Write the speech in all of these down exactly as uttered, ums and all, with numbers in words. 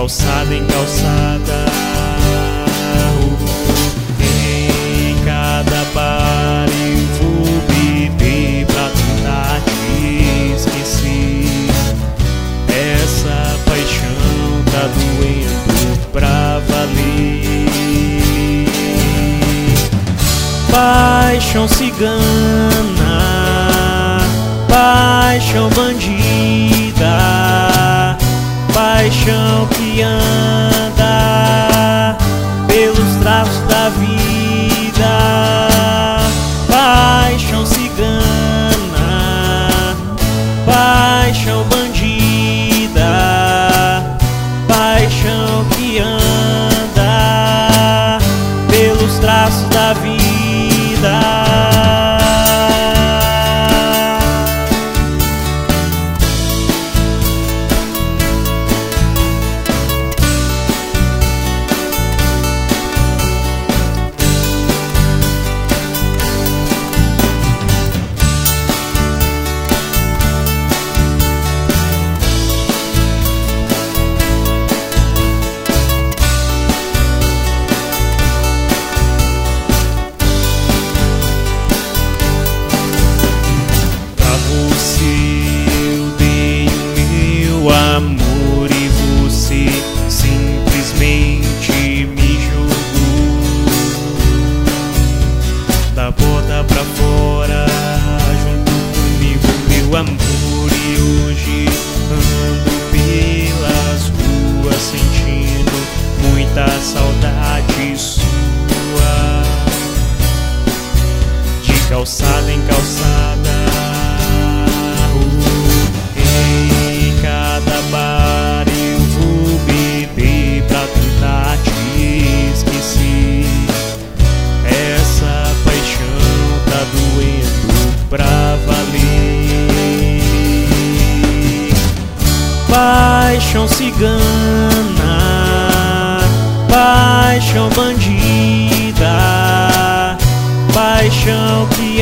calçada em calçada, em cada bar eu vou beber pra tentar te esquecer. Essa paixão tá doendo pra valer. Paixão cigana, paixão bandida, paixão que anda pelos traços da vida. Paixão cigana, paixão bandida, paixão que anda pelos traços da vida. Amor, e você simplesmente me jogou da porta pra fora junto comigo, meu amor. E hoje ando pelas ruas sentindo muita saudade sua. De calçada em calçada, cada bar eu vou beber pra tentar te esquecer. Essa paixão tá doendo pra valer. Paixão cigana, paixão bandida, paixão que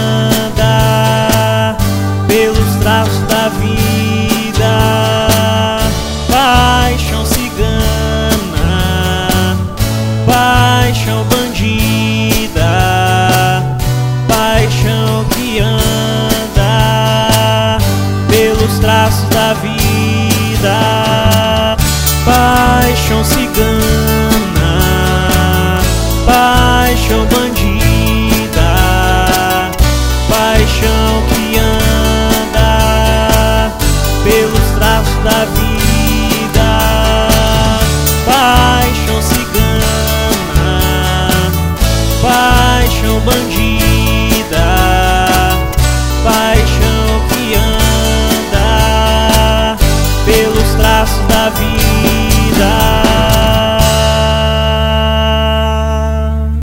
anda pelos traços da vida. Paixão cigana, paixão bandida, paixão que anda pelos traços da vida. Paixão cigana, paixão bandida, paixão